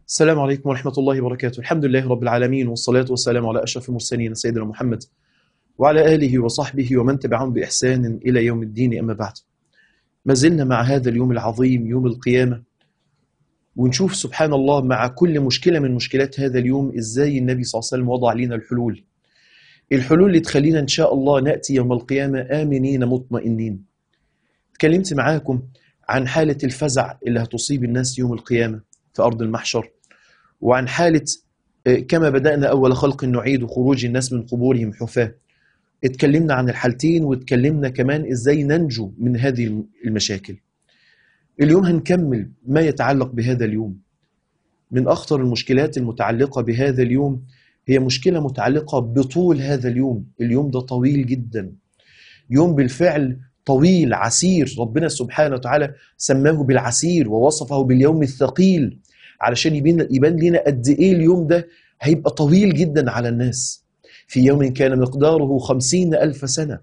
السلام عليكم ورحمة الله وبركاته. الحمد لله رب العالمين، والصلاة والسلام على أشرف المرسلين سيدنا محمد وعلى آله وصحبه ومن تبعهم بإحسان إلى يوم الدين. أما بعد، ما زلنا مع هذا اليوم العظيم، يوم القيامة، ونشوف سبحان الله مع كل مشكلة من مشكلات هذا اليوم إزاي النبي صلى الله عليه وسلم وضع لنا الحلول اللي تخلينا إن شاء الله نأتي يوم القيامة آمنين مطمئنين. تكلمت معاكم عن حالة الفزع اللي هتصيب الناس يوم القيامة في أرض المحشر، وعن حالة كما بدأنا أول خلق نعيد خروج الناس من قبورهم حفاة. اتكلمنا عن الحالتين، واتكلمنا كمان إزاي ننجو من هذه المشاكل. اليوم هنكمل ما يتعلق بهذا اليوم. من أخطر المشكلات المتعلقة بهذا اليوم هي مشكلة متعلقة بطول هذا اليوم. اليوم ده طويل جدا، يوم بالفعل طويل عسير. ربنا سبحانه وتعالى سماه بالعسير ووصفه باليوم الثقيل علشان يبان لنا قد إيه اليوم ده هيبقى طويل جدا على الناس. في يوم كان مقداره 50,000 سنة.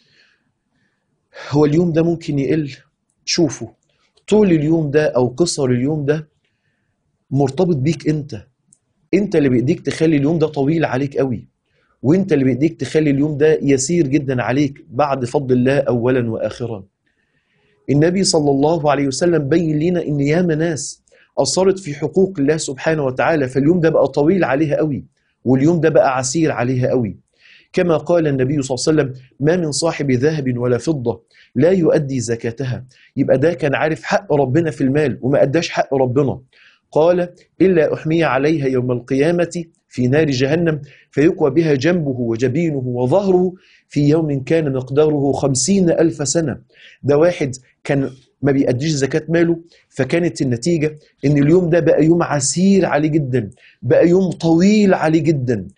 هو اليوم ده ممكن يقل؟ شوفوا، طول اليوم ده أو قصر اليوم ده مرتبط بيك انت اللي بإيديك تخلي اليوم ده طويل عليك قوي، وانت اللي بإيديك تخلي اليوم ده يسير جدا عليك بعد فضل الله أولا وآخرا. النبي صلى الله عليه وسلم بين لنا إن ياما ناس أثرت في حقوق الله سبحانه وتعالى، فاليوم ده بقى طويل عليها قوي، واليوم ده بقى عسير عليها قوي. كما قال النبي صلى الله عليه وسلم: ما من صاحب ذهب ولا فضة لا يؤدي زكاتها. يبقى ده كان عارف حق ربنا في المال وما أداش حق ربنا. قال: إلا أحمي عليها يوم القيامة في نار جهنم فيكوى بها جنبه وجبينه وظهره في يوم كان مقداره 50,000 سنة. ده واحد كان ما بيأديش زكاة ماله، فكانت النتيجة إن اليوم ده بقى يوم عسير عليه جدا، بقى يوم طويل عليه جدا.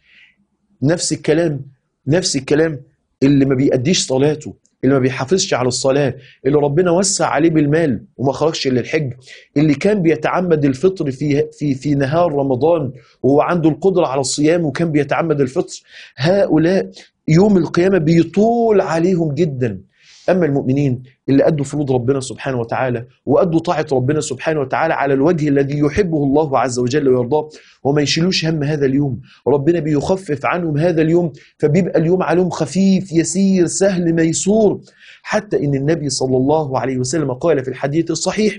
نفس الكلام اللي ما بيأديش صلاته، اللي ما بيحافظش على الصلاة، اللي ربنا وسع عليه بالمال وما خرجش للحج، اللي كان بيتعمد الفطر في نهار رمضان وهو عنده القدرة على الصيام وكان بيتعمد الفطر، هؤلاء يوم القيامة بيطول عليهم جدا. أما المؤمنين اللي أدوا فروض ربنا سبحانه وتعالى وأدوا طاعة ربنا سبحانه وتعالى على الوجه الذي يحبه الله عز وجل ويرضاه، وما يشيلوش هم هذا اليوم، ربنا بيخفف عنهم هذا اليوم، فبيبقى اليوم عليهم خفيف يسير سهل ميسور. حتى إن النبي صلى الله عليه وسلم قال في الحديث الصحيح: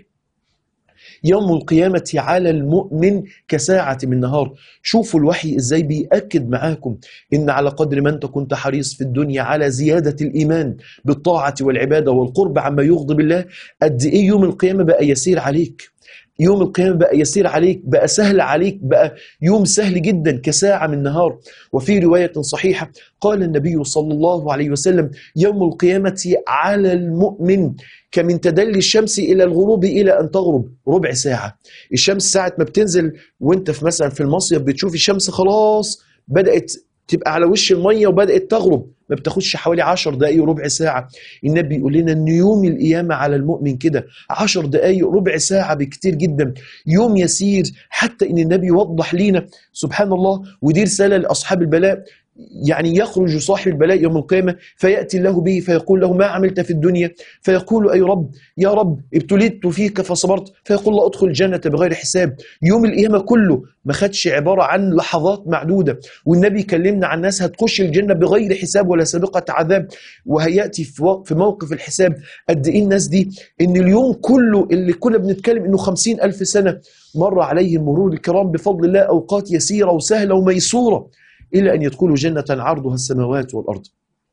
يوم القيامة على المؤمن كساعة من نهار. شوفوا الوحي إزاي بيأكد معاكم إن على قدر ما أنت كنت حريص في الدنيا على زيادة الإيمان بالطاعة والعبادة والقرب عما يغضب الله، قد إيه يوم القيامة بقى يسير عليك. يوم القيامة بقى يسير عليك، بقى سهل عليك، بقى يوم سهل جدا كساعة من نهار. وفي رواية صحيحة قال النبي صلى الله عليه وسلم: يوم القيامة على المؤمن كمن تدلي الشمس إلى الغروب إلى أن تغرب ربع ساعة. الشمس ساعة ما بتنزل وانت في مثلا في المصيف بتشوف الشمس خلاص بدأت تبقى على وش المية وبدأت تغرب، ما بتاخدش حوالي 10 دقايق ربع ساعة. النبي يقول لنا ان يوم القيامة على المؤمن كده 10 دقايق ربع ساعة بكتير جدا، يوم يسير. حتى ان النبي يوضح لنا سبحان الله، ودي رسالة لأصحاب البلاء، يعني يخرج صاحب البلاء يوم القيامة فيأتي الله به فيقول له: ما عملت في الدنيا؟ فيقول: أي رب، يا رب ابتليت فيك فصبرت. فيقول له: أدخل الجنة بغير حساب. يوم القيامة كله ما خدش عبارة عن لحظات معدودة، والنبي كلمنا عن ناس هتخش الجنة بغير حساب ولا سابقة عذاب، وهيأتي في موقف الحساب قد إيه الناس دي، إن اليوم كله اللي كنا بنتكلم إنه 50,000 سنة مر عليهم مرور الكرام بفضل الله، أوقات يسيرة وسهلة وميسورة، إلى أن يدخلوا جنة عرضها السماوات والأرض.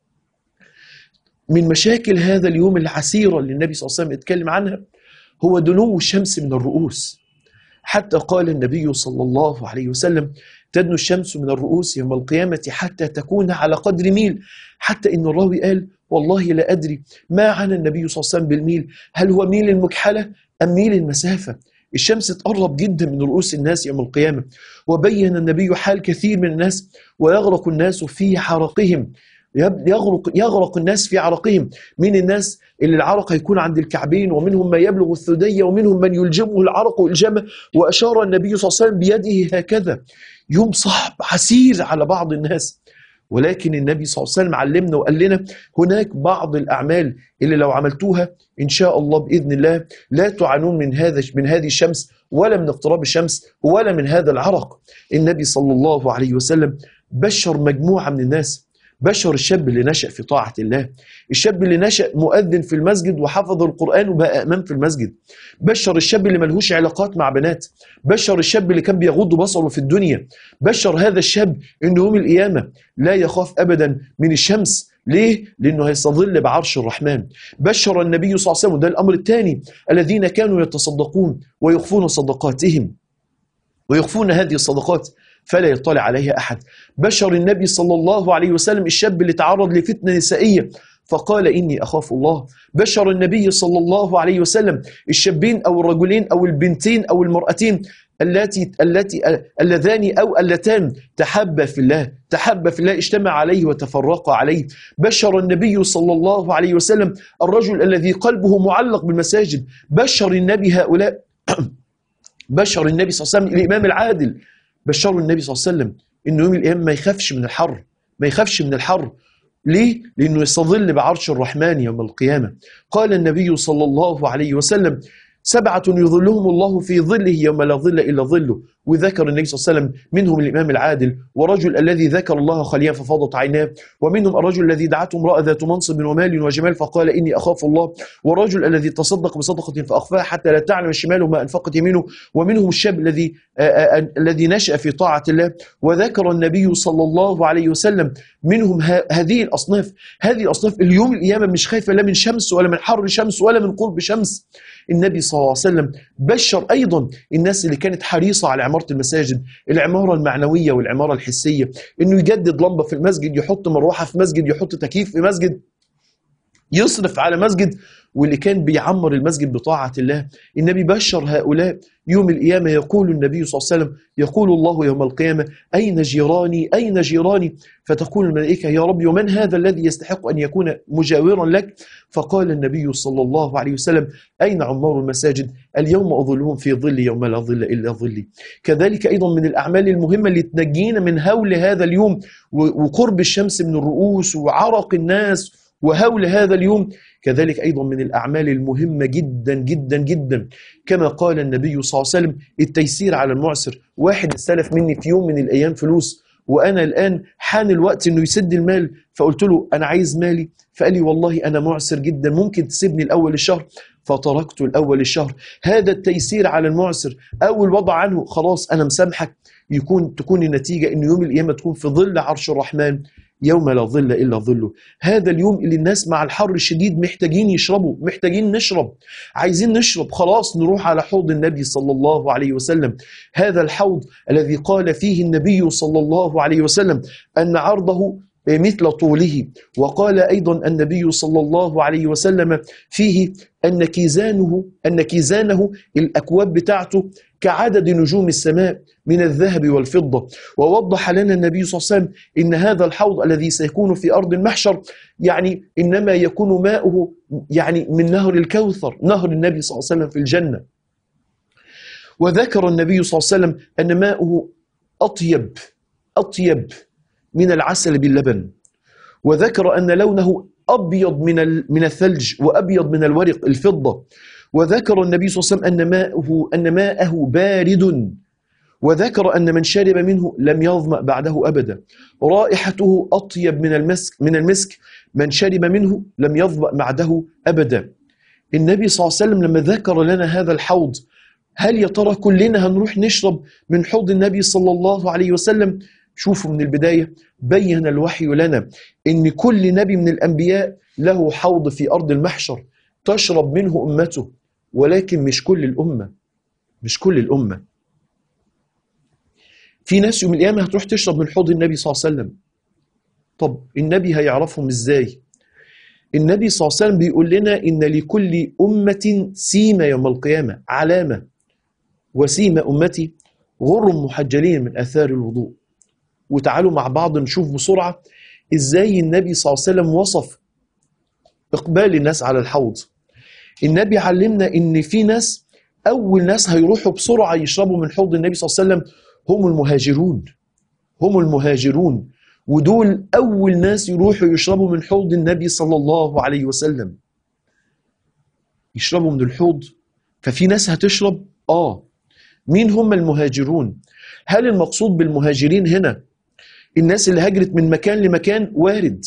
من مشاكل هذا اليوم العسيرة اللي النبي صلى الله عليه وسلم اتكلم عنها هو دنو الشمس من الرؤوس. حتى قال النبي صلى الله عليه وسلم: تدنو الشمس من الرؤوس يوم القيامة حتى تكون على قدر ميل. حتى إن الراوي قال: والله لا أدري ما عنى النبي صلى الله عليه وسلم بالميل، هل هو ميل المكحلة أم ميل المسافة؟ الشمس تقرب جدا من رؤوس الناس يوم القيامة. وبين النبي حال كثير من الناس: ويغرق الناس في حرقهم. يغرق الناس في عرقهم، من الناس اللي العرق هيكون عند الكعبين، ومنهم من يبلغ الثدي، ومنهم من يلجمه العرق إلجامة. وأشار النبي صلى الله عليه وسلم بيده هكذا. يوم صعب عسير على بعض الناس، ولكن النبي صلى الله عليه وسلم علمنا وقال لنا هناك بعض الأعمال اللي لو عملتوها إن شاء الله بإذن الله لا تعانون من هذه الشمس ولا من اقتراب الشمس ولا من هذا العرق. النبي صلى الله عليه وسلم بشر مجموعة من الناس، بشر الشاب اللي نشأ في طاعة الله، الشاب اللي نشأ مؤذن في المسجد وحفظ القرآن وبقى إمام في المسجد، بشر الشاب اللي ملهوش علاقات مع بنات، بشر الشاب اللي كان بيغض بصره في الدنيا، بشر هذا الشاب إن يوم القيامة لا يخاف أبدا من الشمس. ليه؟ لأنه هيستظل بعرش الرحمن. بشر النبي صلى الله عليه وسلم، ده الأمر الثاني، الذين كانوا يتصدقون ويخفون صدقاتهم ويخفون هذه الصدقات فلا يطلع عليها أحد. بشر النبي صلى الله عليه وسلم الشاب اللي تعرض لفتنة نسائية فقال إني أخاف الله. بشر النبي صلى الله عليه وسلم الشابين أو الرجلين أو البنتين أو المرأتين اللذان أو اللتان تحبا في الله اجتمع عليه وتفرقا عليه. بشر النبي صلى الله عليه وسلم الرجل الذي قلبه معلق بالمساجد. بشر النبي هؤلاء بشر النبي صلى الله عليه وسلم الإمام العادل، بشر النبي صلى الله عليه وسلم إنه يوم القيامة ما يخافش من الحر، ما يخافش من الحر. ليه؟ لأنه يستظل بعرش الرحمن يوم القيامة. قال النبي صلى الله عليه وسلم 7 يظلهم الله في ظله يوم لا ظل إلا ظله. وذكر النبي صلى الله عليه وسلم منهم الإمام العادل، ورجل الذي ذكر الله خاليا ففاضت عيناه، ومنهم الرجل الذي دعته امرأة ذات منصب ومال وجمال فقال إني أخاف الله، والرجل الذي تصدق بصدقة فأخفاها حتى لا تعلم شماله ما أنفقت يمينه، ومنهم الشاب الذي نشأ في طاعة الله. وذكر النبي صلى الله عليه وسلم منهم هذه الأصناف. هذه الأصناف اليوم القيامة مش خايفة لا من شمس ولا من حر شمس ولا من قرب شمس. النبي صلى الله عليه وسلم بشر أيضا الناس اللي كانت حريصة على عمارة المساجد، العمارة المعنوية والعمارة الحسية، إنه يجدد لمبة في المسجد، يحط مروحة في مسجد، يحط تكييف في مسجد، يصرف على مسجد، واللي كان بيعمر المسجد بطاعة الله. النبي بشر هؤلاء يوم القيامة. يقول النبي صلى الله عليه وسلم يقول الله يوم القيامة أين جيراني أين جيراني، فتقول الملائكة يا ربي ومن هذا الذي يستحق أن يكون مجاورا لك؟ فقال النبي صلى الله عليه وسلم أين عمار المساجد اليوم أظلهم في ظل يوم لا ظل إلا ظلي. كذلك أيضا من الأعمال المهمة اللي تنجينا من هول هذا اليوم وقرب الشمس من الرؤوس وعرق الناس وهول هذا اليوم، كذلك أيضا من الأعمال المهمة جدا جدا جدا كما قال النبي صلى الله عليه وسلم التيسير على المعسر. واحد استلف مني في يوم من الأيام فلوس، وأنا الآن حان الوقت أنه يسد المال، فقلت له أنا عايز مالي، فقال لي والله أنا معسر جدا ممكن تسيبني الأول الشهر، فتركته الأول الشهر. هذا التيسير على المعسر أو الوضع عنه خلاص أنا مسامحك، تكون النتيجة أن يوم القيامة تكون في ظل عرش الرحمن يوم لا ظل إلا ظله. هذا اليوم اللي الناس مع الحر الشديد محتاجين يشربوا، محتاجين نشرب، عايزين نشرب، خلاص نروح على حوض النبي صلى الله عليه وسلم. هذا الحوض الذي قال فيه النبي صلى الله عليه وسلم أن عرضه مثل طوله، وقال أيضا النبي صلى الله عليه وسلم فيه أن كيزانه الأكواب بتاعته كعدد نجوم السماء من الذهب والفضة. ووضح لنا النبي صلى الله عليه وسلم إن هذا الحوض الذي سيكون في أرض المحشر يعني إنما يكون ماؤه يعني من نهر الكوثر، نهر النبي صلى الله عليه وسلم في الجنة. وذكر النبي صلى الله عليه وسلم أن ماؤه أطيب من العسل باللبن، وذكر أن لونه أبيض من الثلج وأبيض من الورق الفضة. وذكر النبي صلى الله عليه وسلم أن ماءه بارد، وذكر أن من شرب منه لم يظمأ بعده أبدا، رائحته أطيب من المسك، من شرب منه لم يظمأ بعده أبدا. النبي صلى الله عليه وسلم لما ذكر لنا هذا الحوض، هل يا ترى كلنا هنروح نشرب من حوض النبي صلى الله عليه وسلم؟ شوفوا من البداية بين الوحي لنا إن كل نبي من الأنبياء له حوض في أرض المحشر تشرب منه أمته، ولكن مش كل الأمة. في ناس يوم القيامة هتروح تشرب من حوض النبي صلى الله عليه وسلم. طب النبي هيعرفهم إزاي؟ النبي صلى الله عليه وسلم بيقول لنا إن لكل أمة سيمة يوم القيامة، علامة، وسيمة أمتي غر محجلين من آثار الوضوء. وتعالوا مع بعض نشوف بسرعة إزاي النبي صلى الله عليه وسلم وصف إقبال الناس على الحوض. النبي علمنا إن في ناس أول ناس هيروحوا بسرعة يشربوا من حوض النبي صلى الله عليه وسلم هم المهاجرون، ودول أول ناس يروحوا يشربوا من حوض النبي صلى الله عليه وسلم، يشربوا من الحوض. ففي ناس هتشرب مين هم المهاجرون؟ هل المقصود بالمهاجرين هنا الناس اللي هاجرت من مكان لمكان؟ وارد.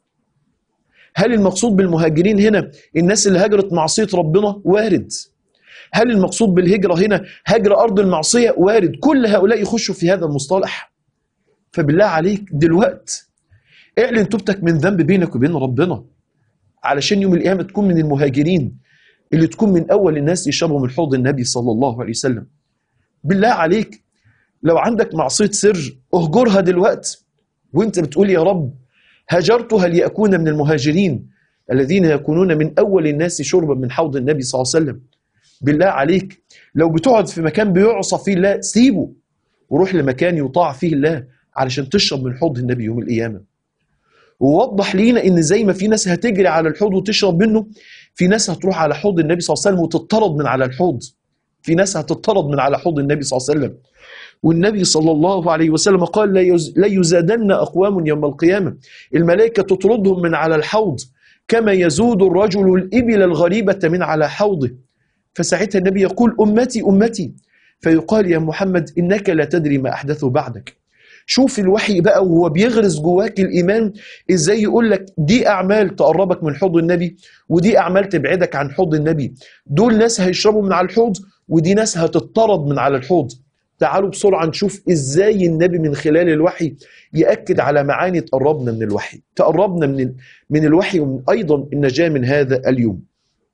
هل المقصود بالمهاجرين هنا الناس اللي هاجرت معصية ربنا؟ وارد. هل المقصود بالهجرة هنا هجر أرض المعصية؟ وارد. كل هؤلاء يخشوا في هذا المصطلح. فبالله عليك دلوقت اعلن توبتك من ذنب بينك وبين ربنا، علشان يوم القيامة تكون من المهاجرين اللي تكون من أول الناس يشربوا من حوض النبي صلى الله عليه وسلم. بالله عليك لو عندك معصية سر اهجرها دلوقت وانت بتقول يا رب هجرتها ليكون من المهاجرين الذين يكونون من أول الناس شربا من حوض النبي صلى الله عليه وسلم. بالله عليك لو بتقعد في مكان بيعصى فيه الله سيبه وروح لمكان يطاع فيه الله علشان تشرب من حوض النبي يوم القيامة. ووضح لينا ان زي ما في ناس هتجري على الحوض وتشرب منه، في ناس هتروح على حوض النبي صلى الله عليه وسلم وتطرد من على الحوض. في ناس هتطرد من على حوض النبي صلى الله عليه وسلم. والنبي صلى الله عليه وسلم قال لا يزادن أقوام يوم القيامة، الملائكة تطردهم من على الحوض كما يزود الرجل الإبل الغريبة من على حوضه. فساعتها النبي يقول أمتي أمتي، فيقال يا محمد إنك لا تدري ما أحدثه بعدك. شوف الوحي بقى وهو بيغرس جواك الإيمان إزاي يقول لك دي أعمال تقربك من حوض النبي ودي أعمال تبعدك عن حوض النبي. دول ناس هيشربوا من على الحوض ودي ناس هتطرد من على الحوض. تعالوا بسرعة نشوف إزاي النبي من خلال الوحي يأكد على معاني تقربنا من الوحي، تقربنا من الوحي ومن أيضا النجاة من هذا اليوم.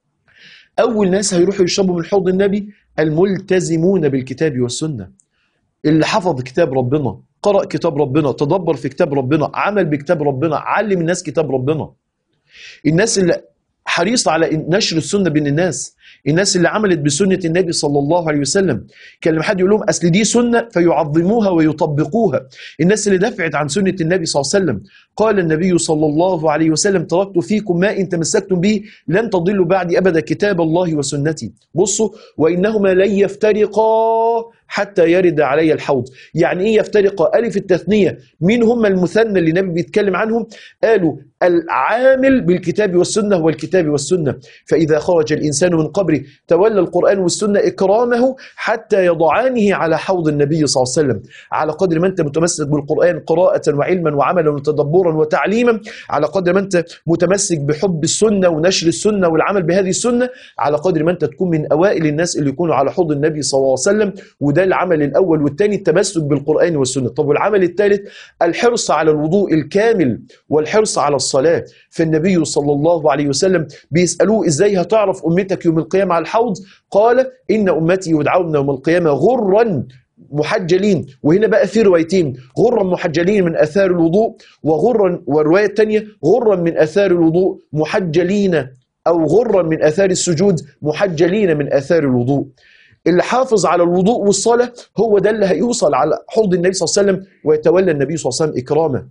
أول ناس هيروحوا يشربوا من حوض النبي الملتزمون بالكتاب والسنة، اللي حفظ كتاب ربنا، قرأ كتاب ربنا، تدبر في كتاب ربنا، عمل بكتاب ربنا، علم الناس كتاب ربنا. الناس اللي حريصة على نشر السنة بين الناس، الناس اللي عملت بسنة النبي صلى الله عليه وسلم. كان لما حد يقول لهم أصل دي سنة فيعظموها ويطبقوها. الناس اللي دفعت عن سنة النبي صلى الله عليه وسلم. قال النبي صلى الله عليه وسلم تركت فيكم ما إن تمسكتم به لن تضلوا بعدي أبدا كتاب الله وسنتي. بصوا وإنهما لن يفترقا حتى يرد علي الحوض. يعني إيه يفترقا؟ ألف التثنية. مين هم المثنى اللي النبي بيتكلم عنهم؟ قالوا العامل بالكتاب والسنة والكتاب والسنة. فإذا خرج الإنسان من قبره تولى القرآن والسنة إكرامه حتى يضعانه على حوض النبي صلى الله عليه وسلم. على قدر ما أنت متمسك بالقرآن قراءة وعلما وعملا وتدبرا وتعليما، على قدر ما أنت متمسك بحب السنة ونشر السنة والعمل بهذه السنة، على قدر ما أنت تكون من أوائل الناس اللي يكونوا على حوض النبي صلى الله عليه وسلم. وده العمل الأول. والثاني التمسك بالقرآن والسنة. طب والعمل الثالث الحرص على الوضوء الكامل والحرص على الصلاة. فالنبي صلى الله عليه وسلم بيسألوه إزاي هتعرف أمتك يوم القيامة على الحوض؟ قال إن أمتي يدعون يوم القيامة غرا محجلين. وهنا بقى في روايتين، غرا محجلين من أثار الوضوء، وغرا والرواية الثانية غرا من أثار الوضوء محجلين، أو غرا من أثار السجود محجلين من أثار الوضوء. اللي حافظ على الوضوء والصلاة هو ده اللي هيوصل على حوض النبي صلى الله عليه وسلم ويتولى النبي صلى الله عليه وسلم إكرامه.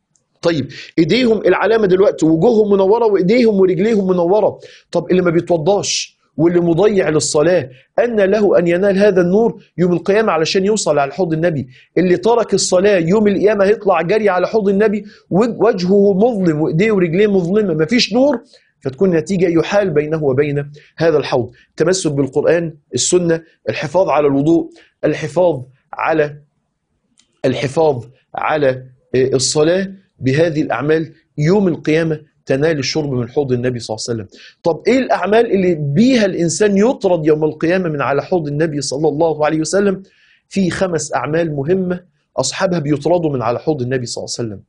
طيب ايديهم العلامة دلوقتي وجوههم منورة وايديهم ورجليهم منورة. طب اللي ما بيتوضاش واللي مضيع للصلاة أن له أن ينال هذا النور يوم القيامة علشان يوصل على حوض النبي؟ اللي ترك الصلاة يوم القيامة هيطلع جري على حوض النبي وجهه مظلم وايديه ورجليه مظلمة، مفيش نور، فتكون نتيجة يحال بينه وبين هذا الحوض. تمسك بالقرآن، السنة، الحفاظ على الوضوء، الحفاظ على الصلاة. بهذه الأعمال يوم القيامة تنال الشرب من حوض النبي صلى الله عليه وسلم. طب إيه الأعمال اللي بيها الإنسان يطرد يوم القيامة من على حوض النبي صلى الله عليه وسلم؟ في 5 أعمال مهمة أصحابها بيطردوا من على حوض النبي صلى الله عليه وسلم.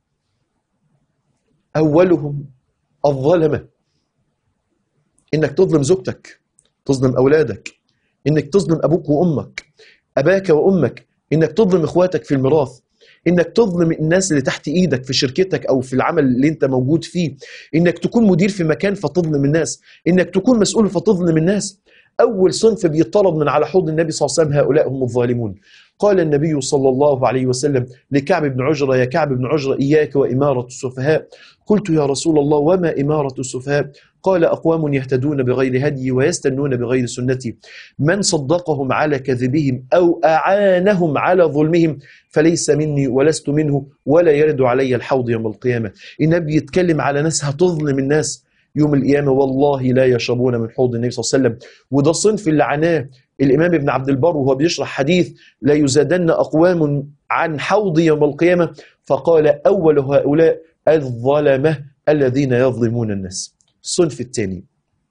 أولهم الظلمة، إنك تظلم زوجتك، تظلم أولادك، إنك تظلم أبوك وأمك، أباك وأمك، إنك تظلم إخواتك في الميراث، إنك تظلم الناس اللي تحت إيدك في شركتك أو في العمل اللي أنت موجود فيه، إنك تكون مدير في مكان فتظلم الناس، إنك تكون مسؤول فتظلم الناس. أول صنف بيطرد من على حوض النبي صلى الله عليه وسلم هؤلاء هم الظالمون. قال النبي صلى الله عليه وسلم لكعب بن عجرة: يا كعب بن عجرة إياك وإمارة السفهاء. قلت يا رسول الله وما إمارة السفهاء؟ قال: أقوام يهتدون بغير هدي ويستنون بغير سنتي، من صدقهم على كذبهم أو أعانهم على ظلمهم فليس مني ولست منه ولا يرد علي الحوض يوم القيامة. النبي يتكلم على ناس هتظلم الناس يوم القيامة، والله لا يشربون من حوض النبي صلى الله عليه وسلم. وده الصنف اللي عناه الإمام ابن عبد البر وهو بيشرح حديث لا يزادن أقوام عن حوض يوم القيامة، فقال أول هؤلاء الظلمة الذين يظلمون الناس. الصنف الثاني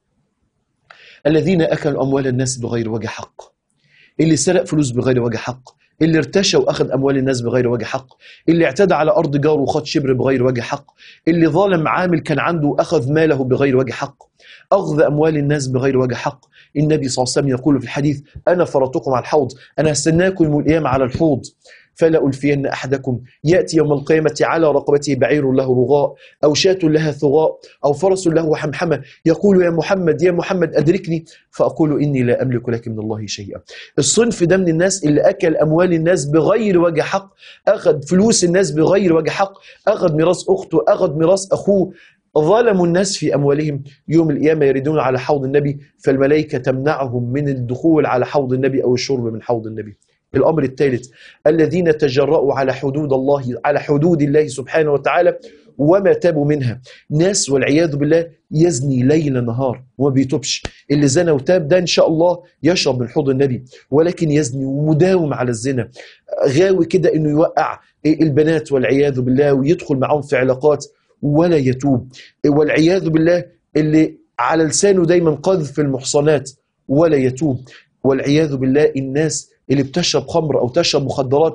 الذين أكلوا أموال الناس بغير وجه حق، اللي سرق فلوس بغير وجه حق، اللي ارتشى وأخذ أموال الناس بغير وجه حق، اللي اعتدى على أرض جاره وخد شبر بغير وجه حق، اللي ظالم عامل كان عنده وأخذ ماله بغير وجه حق، أخذ أموال الناس بغير وجه حق. النبي صلى الله عليه وسلم يقول في الحديث أنا فرطكم على الحوض، أنا هستناكم يوم القيامة على الحوض، فلا ألفين أحدكم يأتي يوم القيامة على رقبته بعير له رغاء أو شاة لها ثغاء أو فرس له حمحمة، يقول يا محمد يا محمد أدركني، فأقول إني لا أملك لك من الله شيئا. الصنف ده من الناس اللي أكل أموال الناس بغير وجه حق، أخذ فلوس الناس بغير وجه حق، أخذ ميراث أخته، أخذ ميراث أخوه، ظلموا الناس في أموالهم. يوم القيامة يردون على حوض النبي فالملائكة تمنعهم من الدخول على حوض النبي أو الشرب من حوض النبي. الأمر الثالث الذين تجرؤوا على حدود الله، على حدود الله سبحانه وتعالى وما تابوا منها. ناس والعياذ بالله يزني ليل نهار وما بيتوبش، اللي زنى وتاب ده إن شاء الله يشرب من حوض النبي، ولكن يزني ومداوم على الزنا، غاوي كده إنه يوقع البنات والعياذ بالله ويدخل معهم في علاقات ولا يتوب، والعياذ بالله اللي على لسانه دايما قذف المحصنات ولا يتوب، والعياذ بالله الناس اللي بتشرب خمر أو تشرب مخدرات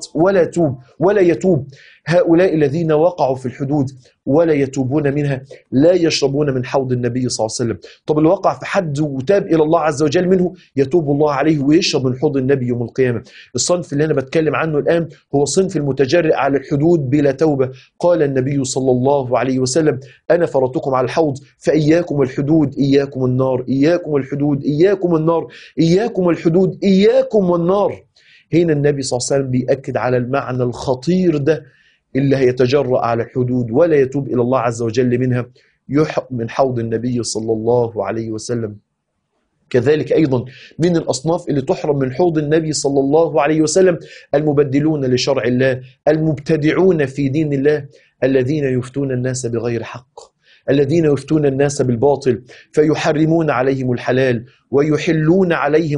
ولا يتوب. هؤلاء الذين وقعوا في الحدود ولا يتوبون منها لا يشربون من حوض النبي صلى الله عليه وسلم. طب اللي وقع في حد وتاب إلى الله عز وجل منه يتوب الله عليه ويشرب من حوض النبي يوم القيامة. الصنف اللي أنا بتكلم عنه الآن هو صنف المتجرئ على الحدود بلا توبة. قال النبي صلى الله عليه وسلم أنا فرطكم على الحوض فإياكم الحدود إياكم النار، إياكم الحدود إياكم النار، إياكم الحدود إياكم والنار. هنا النبي صلى الله عليه وسلم بيأكد على المعنى الخطير ده، اللي هيتجرأ على الحدود ولا يتوب إلى الله عز وجل منها يحق من حوض النبي صلى الله عليه وسلم. كذلك أيضا من الأصناف اللي تحرم من حوض النبي صلى الله عليه وسلم المبدلون لشرع الله، المبتدعون في دين الله، الذين يفتون الناس بغير حق، الذين يفتون الناس بالباطل فيحرمون عليهم الحلال ويحلون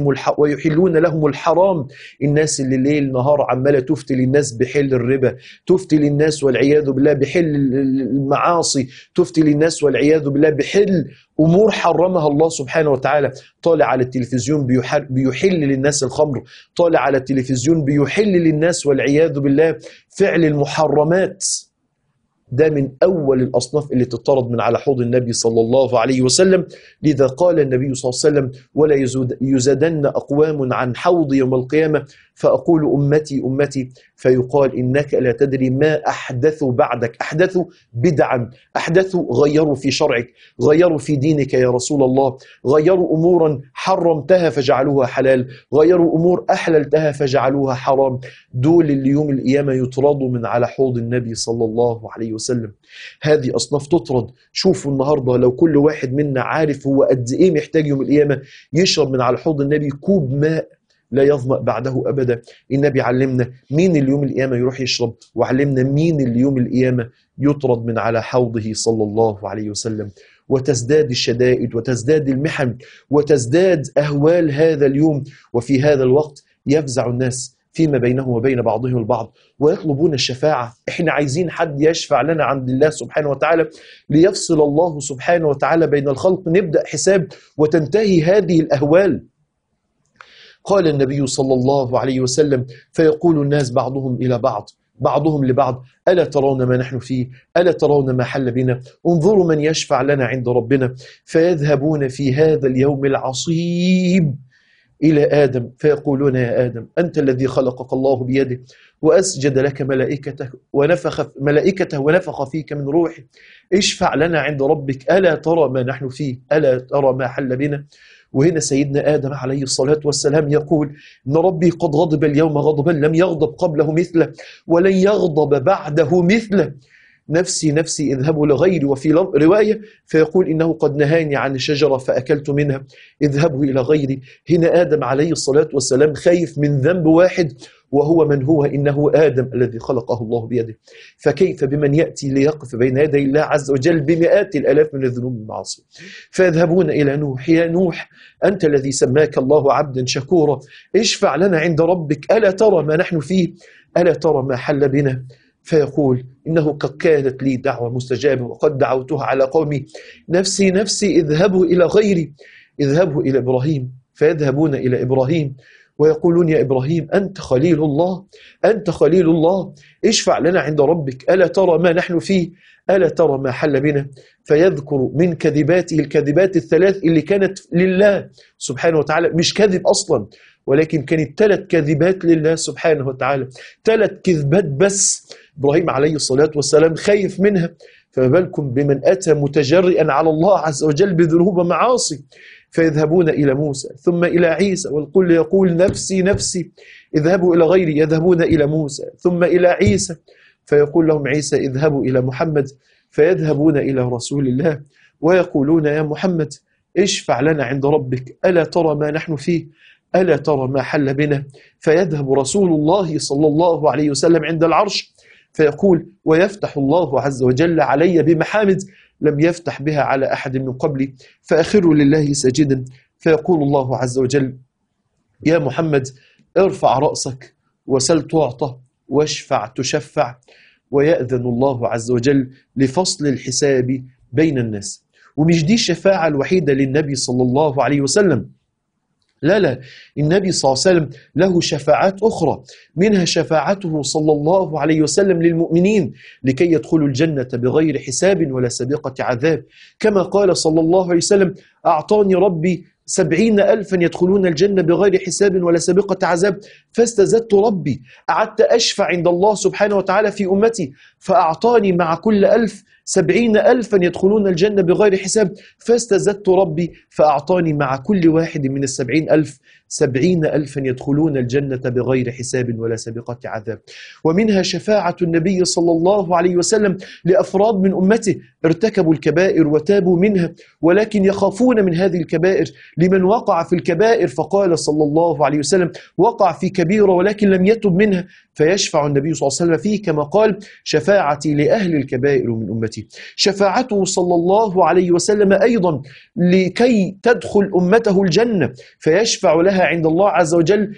لهم الحرام. الناس اللي ليل نهار عمالة تفتي للناس بحل الربا، تفتي للناس والعياذ بالله بحل المعاصي، تفتي للناس والعياذ بالله بحل أمور حرمها الله سبحانه وتعالى. طالع على التلفزيون بيحل للناس الخمر، طالع على التلفزيون بيحل للناس والعياذ بالله فعل المحرمات. ده من أول الأصناف اللي تطرد من على حوض النبي صلى الله عليه وسلم. لذا قال النبي صلى الله عليه وسلم ولا يزادن أقوام عن حوض يوم القيامة فأقول أمتي أمتي، فيقال إنك لا تدري ما أحدثوا بعدك، أحدثوا بدعا، أحدثوا غيروا في شرعك، غيروا في دينك يا رسول الله، غيروا أمورا حرمتها فجعلوها حلال، غيروا أمور أحللتها فجعلوها حرام. دول اللي يوم القيامة يطردوا من على حوض النبي صلى الله عليه وسلم. هذه أصناف تطرد. شوفوا النهاردة لو كل واحد منا عارف هو قد إيه محتاج يوم القيامة يشرب من على حوض النبي كوب ماء لا يظمأ بعده أبدا. النبي علمنا مين اللي يوم القيامة يروح يشرب، وعلمنا مين اللي يوم القيامة يطرد من على حوضه صلى الله عليه وسلم. وتزداد الشدائد وتزداد المحن وتزداد أهوال هذا اليوم، وفي هذا الوقت يفزع الناس فيما بينه وبين بعضهم البعض ويطلبون الشفاعة. احنا عايزين حد يشفع لنا عند الله سبحانه وتعالى ليفصل الله سبحانه وتعالى بين الخلق، نبدأ حساب وتنتهي هذه الأهوال. قال النبي صلى الله عليه وسلم فيقول الناس بعضهم إلى بعضهم لبعض ألا ترون ما نحن فيه، ألا ترون ما حل بنا، انظروا من يشفع لنا عند ربنا. فيذهبون في هذا اليوم العصيب إلى آدم فيقولون يا آدم أنت الذي خلقك الله بيده وأسجد لك ملائكته ونفخ فيك من روحه، اشفع لنا عند ربك، ألا ترى ما نحن فيه، ألا ترى ما حل بنا. وهنا سيدنا آدم عليه الصلاة والسلام يقول إن ربي قد غضب اليوم غضبا لم يغضب قبله مثله ولن يغضب بعده مثله. نفسي نفسي اذهبوا لغيري، وفي رواية فيقول إنه قد نهاني عن الشجرة فأكلت منها، اذهبوا إلى غيري. هنا آدم عليه الصلاة والسلام خايف من ذنب واحد، وهو من هو؟ إنه آدم الذي خلقه الله بيده. فكيف بمن يأتي ليقف بين يدي الله عز وجل بمئات الآلاف من الذنوب والمعاصي؟ فيذهبون إلى نوح: يا نوح أنت الذي سماك الله عبدا شكورا، اشفع لنا عند ربك، ألا ترى ما نحن فيه، ألا ترى ما حل بنا؟ فيقول: إنه قد كانت لي دعوة مستجابة وقد دعوتها على قومي، نفسي نفسي اذهبوا إلى غيري، اذهبوا إلى إبراهيم. فيذهبون إلى إبراهيم ويقولون: يا إبراهيم أنت خليل الله، أنت خليل الله، اشفع لنا عند ربك، ألا ترى ما نحن فيه، ألا ترى ما حل بنا؟ فيذكر من كذباته الكذبات الثلاث اللي كانت لله سبحانه وتعالى، مش كذب أصلا، ولكن كانت 3 كذبات لله سبحانه وتعالى، 3 كذبات بس إبراهيم عليه الصلاة والسلام خايف منها، فما بالكم بمن أتى متجرئا على الله عز وجل بذنوب ومعاصي. فيذهبون إلى موسى ثم إلى عيسى، والكل يقول: نفسي نفسي، اذهبوا إلى غيري. يذهبون إلى موسى ثم إلى عيسى، فيقول لهم عيسى: اذهبوا إلى محمد. فيذهبون إلى رسول الله ويقولون: يا محمد اشفع لنا عند ربك، ألا ترى ما نحن فيه، ألا ترى ما حل بنا؟ فيذهب رسول الله صلى الله عليه وسلم عند العرش فيقول: ويفتح الله عز وجل علي بمحامد لم يفتح بها على أحد من قبلي، فأخر لله ساجدا. فيقول الله عز وجل: يا محمد ارفع رأسك وسل تعطى واشفع تشفع. ويأذن الله عز وجل لفصل الحساب بين الناس. ومش دي الشفاعة الوحيدة للنبي صلى الله عليه وسلم، لا، النبي صلى الله عليه وسلم له شفاعات أخرى، منها شفاعته صلى الله عليه وسلم للمؤمنين لكي يدخلوا الجنة بغير حساب ولا سابقة عذاب، كما قال صلى الله عليه وسلم: أعطاني ربي 70,000 يدخلون الجنة بغير حساب ولا سابقة عذاب، فاستزدت ربي، قعدت أشفع عند الله سبحانه وتعالى في أمتي، فأعطاني مع كل 1000 70,000 يدخلون الجنة بغير حساب، فاستزدت ربي فأعطاني مع كل واحد من 70,000 70,000 يدخلون الجنة بغير حساب ولا سابقة عذاب. ومنها شفاعة النبي صلى الله عليه وسلم لأفراد من أمته ارتكبوا الكبائر وتابوا منها، ولكن يخافون من هذه الكبائر، لمن وقع في الكبائر فقال صلى الله عليه وسلم: وقع في كبيرة ولكن لم يتب منها، فيشفع النبي صلى الله عليه وسلم فيه كما قال: شفاعتي لأهل الكبائر من أمتي. شفاعته صلى الله عليه وسلم أيضا لكي تدخل أمته الجنة، فيشفع لها عند الله عز وجل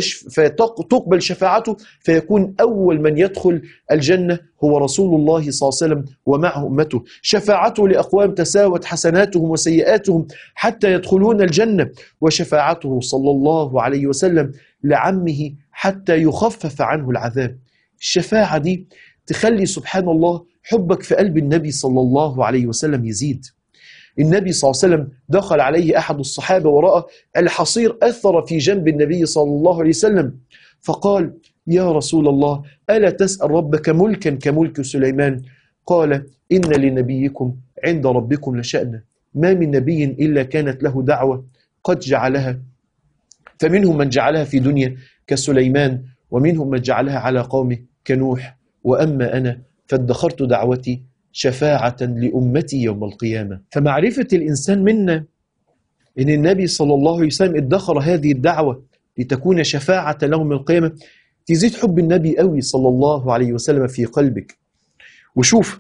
فتقبل شفاعته، فيكون أول من يدخل الجنة هو رسول الله صلى الله عليه وسلم ومعه أمته. شفاعته لأقوام تساوت حسناتهم وسيئاتهم حتى يدخلون الجنة، وشفاعته صلى الله عليه وسلم لعمه حتى يخفف عنه العذاب. الشفاعة دي تخلي سبحان الله حبك في قلب النبي صلى الله عليه وسلم يزيد. النبي صلى الله عليه وسلم دخل عليه أحد الصحابة ورأى الحصير أثر في جنب النبي صلى الله عليه وسلم، فقال: يا رسول الله ألا تسأل ربك ملكا كملك سليمان؟ قال: إن لنبيكم عند ربكم لشأنا، ما من نبي إلا كانت له دعوة قد جعلها، فمنهم من جعلها في دنيا كسليمان، ومنهم من جعلها على قومه كنوح، وأما أنا فادخرت دعوتي شفاعة لأمتي يوم القيامة. فمعرفة الإنسان منا إن النبي صلى الله عليه وسلم ادخر هذه الدعوة لتكون شفاعة لهم يوم القيامة، تزيد حب النبي قوي صلى الله عليه وسلم في قلبك. وشوف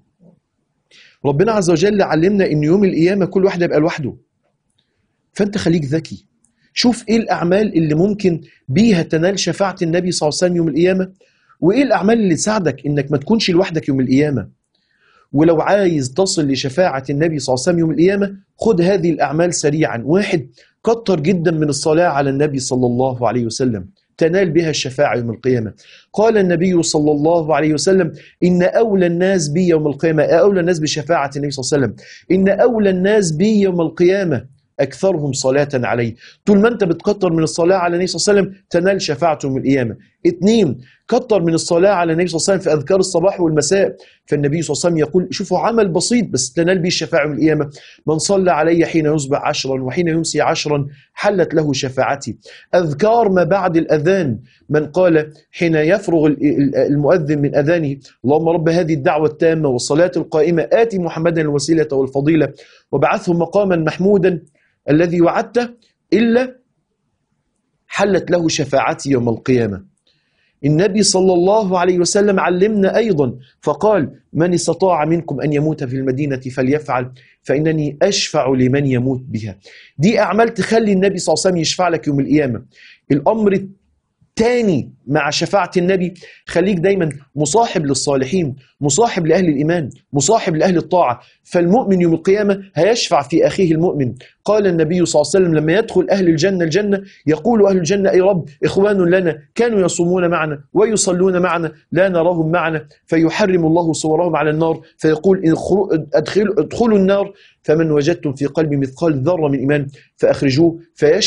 ربنا عز وجل علمنا إن يوم القيامة كل واحد يبقى لوحده، فأنت خليك ذكي، شوف إيه الأعمال اللي ممكن بيها تنال شفاعة النبي صلى الله عليه وسلم يوم القيامة، وإيه الأعمال اللي تساعدك إنك ما تكونش لوحدك يوم القيامة. ولو عايز تصل لشفاعة النبي صلى الله عليه وسلم يوم القيامة، خد هذه الأعمال سريعا. 1، كتر جدا من الصلاة على النبي صلى الله عليه وسلم، تنال بها الشفاعة يوم القيامة. قال النبي صلى الله عليه وسلم: إن أولى الناس بي يوم القيامة، أولى الناس بشفاعة النبي صلى الله عليه وسلم، إن أولى الناس بي يوم القيامة أكثرهم صلاة عليه. طول ما أنت بتكتر من الصلاة على النبي صلى الله عليه وسلم تنال شفاعته يوم القيامة. 2 كتر من الصلاة على النبي صلى الله عليه وسلم في أذكار الصباح والمساء. فالنبي صلى الله عليه وسلم يقول شوفوا عمل بسيط بس تنال به الشفاعة يوم القيامة: من صلى علي حين يصبح 10 وحين يمسي 10 حلت له شفاعتي. أذكار ما بعد الأذان: من قال حين يفرغ المؤذن من أذانه: اللهم رب هذه الدعوة التامة والصلاة القائمة آتي محمدا الوسيلة والفضيلة وبعثه مقاما محمودا الذي وعدته، إلا حلت له شفاعتي يوم القيامة. النبي صلى الله عليه وسلم علمنا أيضا فقال: من استطاع منكم أن يموت في المدينة فليفعل فإنني أشفع لمن يموت بها. دي أعمال تخلي النبي صلى الله عليه وسلم يشفع لك يوم القيامة. الأمر تاني مع شفاعة النبي: خليك دايما مصاحب للصالحين، مصاحب لأهل الإيمان، مصاحب لأهل الطاعة. فالمؤمن يوم القيامة هيشفع في أخيه المؤمن. قال النبي صلى الله عليه وسلم: لما يدخل أهل الجنة الجنة يقول أهل الجنة: أي رب إخوان لنا كانوا يصومون معنا ويصلون معنا لا نراهم معنا، فيحرم الله صورهم على النار فيقول: ادخلوا النار فمن وجدتم في قلبي مثقال ذرة من إيمان فأخرجوه،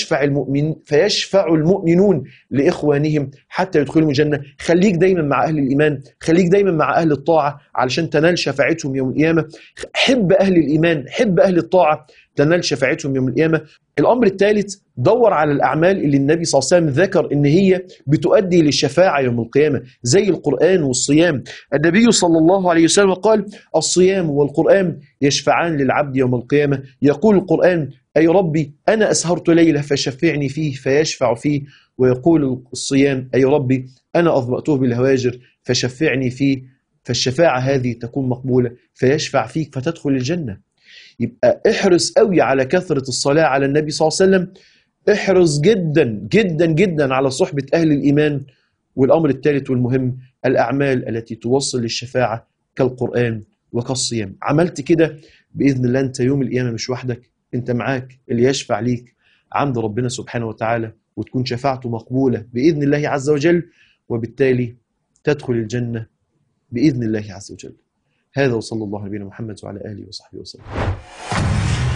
فيشفع المؤمنون لإخوانهم حتى يدخلوا الجنة. خليك دايما مع أهل الإيمان، خليك دايما مع أهل الطاعة علشان تنال شفاعتهم يوم القيامة. حب أهل الإيمان، حب أهل الطاعة، تنال شفاعتهم يوم القيامة. الأمر الثالث: دور على الأعمال اللي النبي صلى الله عليه وسلم ذكر إن هي بتؤدي للشفاعة يوم القيامة، زي القرآن والصيام. النبي صلى الله عليه وسلم قال: الصيام والقرآن يشفعان للعبد يوم القيامة. يقول القرآن: أي ربي أنا أسهرت ليلة فشفعني فيه فيشفع فيه. ويقول الصيام: أي ربي أنا أظمأته بالهواجر فشفعني فيه، فالشفاعة هذه تكون مقبولة فيشفع فيك فتدخل الجنة. يبقى احرص قوي على كثرة الصلاة على النبي صلى الله عليه وسلم. احرص جدا جدا جدا على صحبة أهل الإيمان. والأمر الثالث والمهم: الأعمال التي توصل للشفاعة كالقرآن وكالصيام. عملت كده بإذن الله أنت يوم القيامة مش وحدك، أنت معاك اللي يشفع ليك عند ربنا سبحانه وتعالى، وتكون شفاعته مقبولة بإذن الله عز وجل، وبالتالي تدخل الجنة بإذن الله عز وجل. هذا وصلى الله على نبينا محمد وعلى آله وصحبه وسلم.